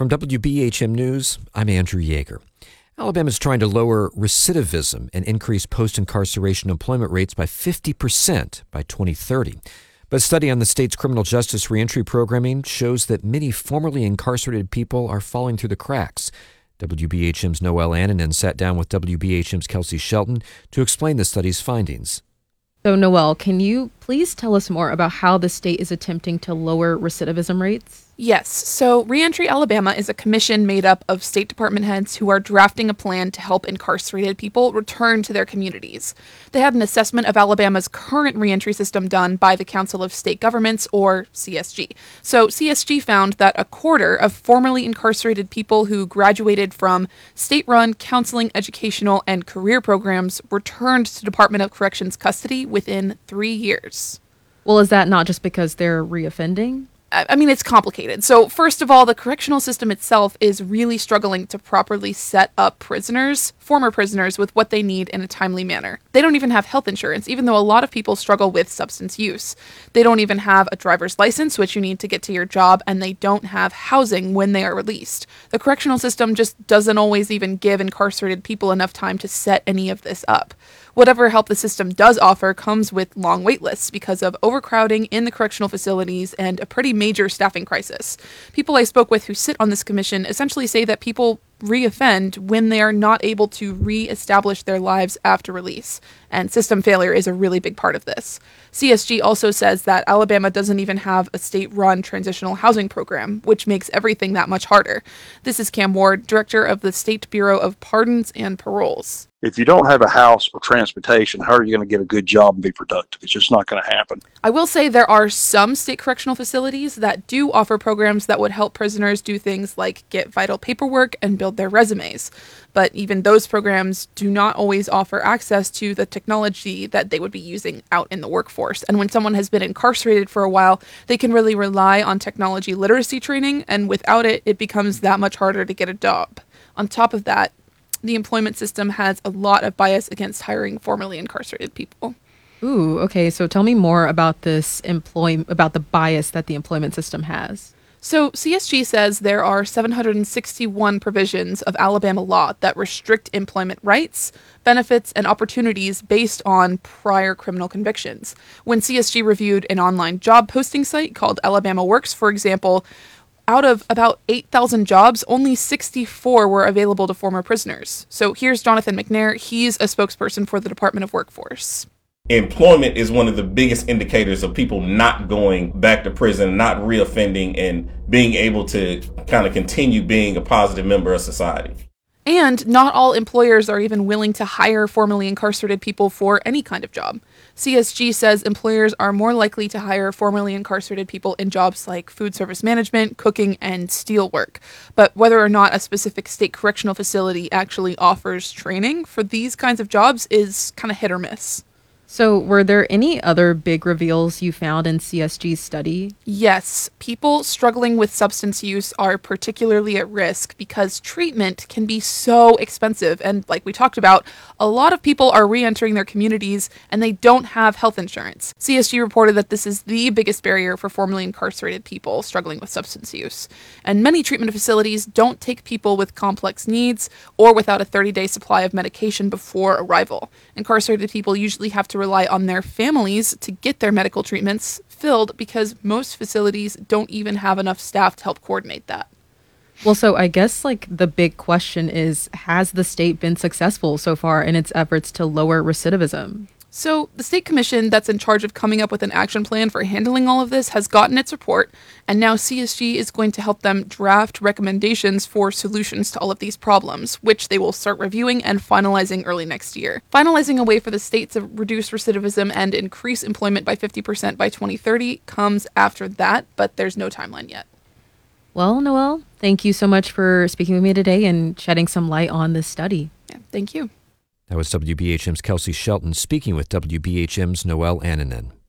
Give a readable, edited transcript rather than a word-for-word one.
From WBHM News, I'm Andrew Yeager. Alabama is trying to lower recidivism and increase post-incarceration employment rates by 50% by 2030. But a study on the state's criminal justice reentry programming shows that many formerly incarcerated people are falling through the cracks. WBHM's Noelle Annanen sat down with WBHM's Kelsey Shelton to explain the study's findings. So, Noelle, can you please tell us more about how the state is attempting to lower recidivism rates? Yes. So Reentry Alabama is a commission made up of State Department heads who are drafting a plan to help incarcerated people return to their communities. They had an assessment of Alabama's current reentry system done by the Council of State Governments, or CSG. So CSG found that a quarter of formerly incarcerated people who graduated from state-run counseling, educational, and career programs returned to Department of Corrections custody within 3 years. Well, is that not just because they're reoffending? I mean, it's complicated. So first of all, the correctional system itself is really struggling to properly set up prisoners, former prisoners, with what they need in a timely manner. They don't even have health insurance, even though a lot of people struggle with substance use. They don't even have a driver's license, which you need to get to your job, and they don't have housing when they are released. The correctional system just doesn't always even give incarcerated people enough time to set any of this up. Whatever help the system does offer comes with long wait lists because of overcrowding in the correctional facilities and a pretty major staffing crisis. People I spoke with who sit on this commission essentially say that people reoffend when they are not able to re-establish their lives after release, and system failure is a really big part of this. CSG also says that Alabama doesn't even have a state-run transitional housing program, which makes everything that much harder. This is Cam Ward, director of the State Bureau of Pardons and Paroles. If you don't have a house or transportation, how are you going to get a good job and be productive? It's just not going to happen. I will say there are some state correctional facilities that do offer programs that would help prisoners do things like get vital paperwork and build their resumes. But even those programs do not always offer access to the technology that they would be using out in the workforce. And when someone has been incarcerated for a while, they can really rely on technology literacy training, and without it, it becomes that much harder to get a job. On top of that, the employment system has a lot of bias against hiring formerly incarcerated people. Ooh, okay. So tell me more about about the bias that the employment system has. So CSG says there are 761 provisions of Alabama law that restrict employment rights, benefits, and opportunities based on prior criminal convictions. When CSG reviewed an online job posting site called Alabama Works, for example, out of about 8,000 jobs, only 64 were available to former prisoners. So here's Jonathan McNair. He's a spokesperson for the Department of Workforce. Employment is one of the biggest indicators of people not going back to prison, not reoffending, and being able to kind of continue being a positive member of society. And not all employers are even willing to hire formerly incarcerated people for any kind of job. CSG says employers are more likely to hire formerly incarcerated people in jobs like food service management, cooking, and steel work. But whether or not a specific state correctional facility actually offers training for these kinds of jobs is kind of hit or miss. So were there any other big reveals you found in CSG's study? Yes, people struggling with substance use are particularly at risk because treatment can be so expensive. And like we talked about, a lot of people are re-entering their communities and they don't have health insurance. CSG reported that this is the biggest barrier for formerly incarcerated people struggling with substance use. And many treatment facilities don't take people with complex needs or without a 30-day supply of medication before arrival. Incarcerated people usually have to rely on their families to get their medical treatments filled because most facilities don't even have enough staff to help coordinate that. Well, so I guess the big question is, has the state been successful so far in its efforts to lower recidivism? So the state commission that's in charge of coming up with an action plan for handling all of this has gotten its report, and now CSG is going to help them draft recommendations for solutions to all of these problems, which they will start reviewing and finalizing early next year. Finalizing a way for the state to reduce recidivism and increase employment by 50% by 2030 comes after that, but there's no timeline yet. Well, Noelle, thank you so much for speaking with me today and shedding some light on this study. Yeah, thank you. That was WBHM's Kelsey Shelton speaking with WBHM's Noelle Annanen.